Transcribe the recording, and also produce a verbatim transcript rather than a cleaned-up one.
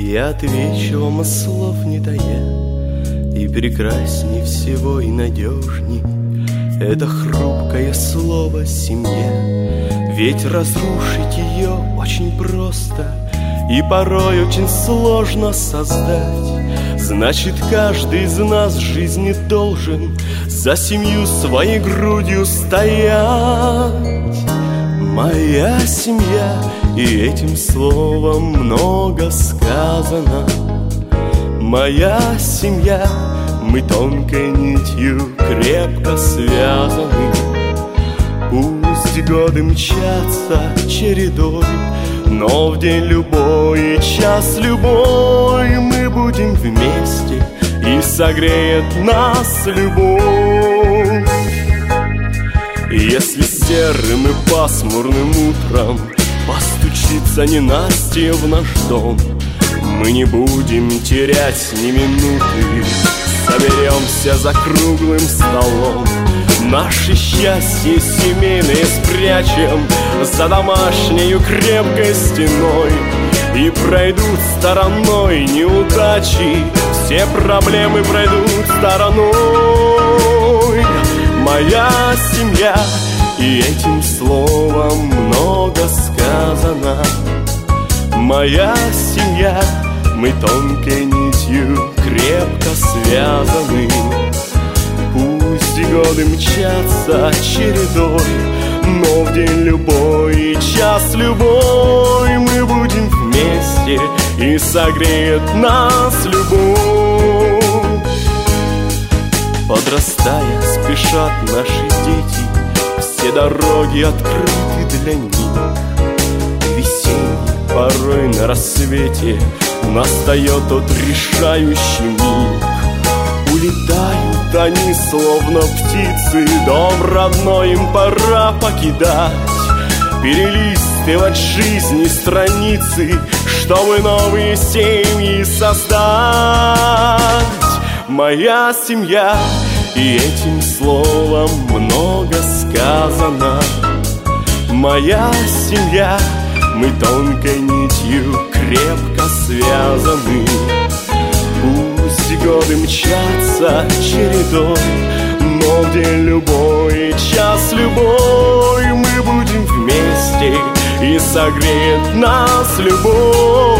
Я отвечу вам, слов не тая, и прекрасней всего и надежней это хрупкое слово «семья». Ведь разрушить ее очень просто, и порой очень сложно создать. Значит, каждый из нас в жизни должен за семью своей грудью стоять. Моя семья, и этим словом много сказано. Моя семья, мы тонкой нитью крепко связаны. Пусть годы мчатся чередой, но в день любой и час любой мы будем вместе, и согреет нас любовь. Если серым и пасмурным утром постучится ненастье в наш дом, мы не будем терять ни минуты, соберемся за круглым столом. Наши счастья семейные спрячем за домашнею крепкой стеной, и пройдут стороной неудачи, все проблемы пройдут стороной. Моя семья, и этим словом много сказано. Моя семья, мы тонкой нитью крепко связаны. Пусть годы мчатся чередой, но в день любой и час любой мы будем вместе, и согреет нас любовь. Подрастая, спешат наши дети, все дороги открыты для них. Весенний порой на рассвете настает тот решающий миг. Улетают они, словно птицы, дом родной им пора покидать, перелистывать жизни страницы, чтобы новые семьи создать. Моя семья, и этим словом много сказано. Моя семья, мы тонкой нитью крепко связаны. Пусть годы мчатся чередой, но в день любой и час любой мы будем вместе, и согреет нас любовь.